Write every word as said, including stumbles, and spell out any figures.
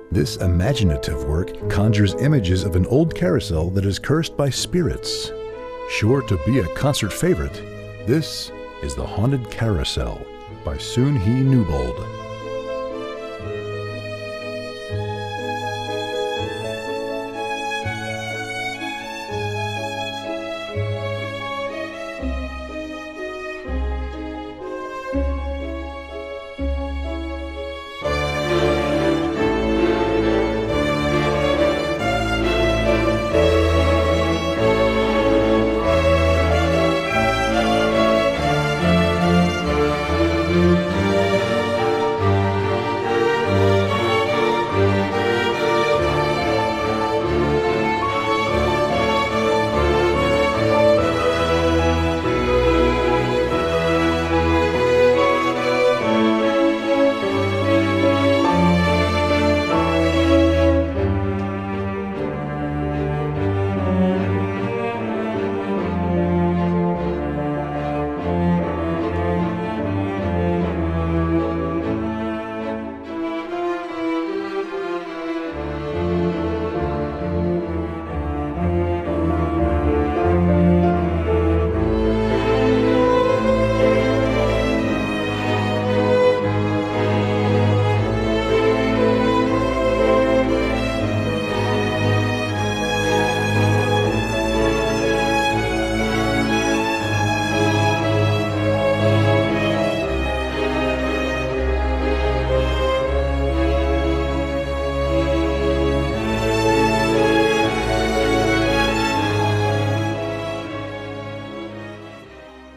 This imaginative work conjures images of an old carousel that is cursed by spirits. Sure to be a concert favorite, this is The Haunted Carousel by Soon He Newbold.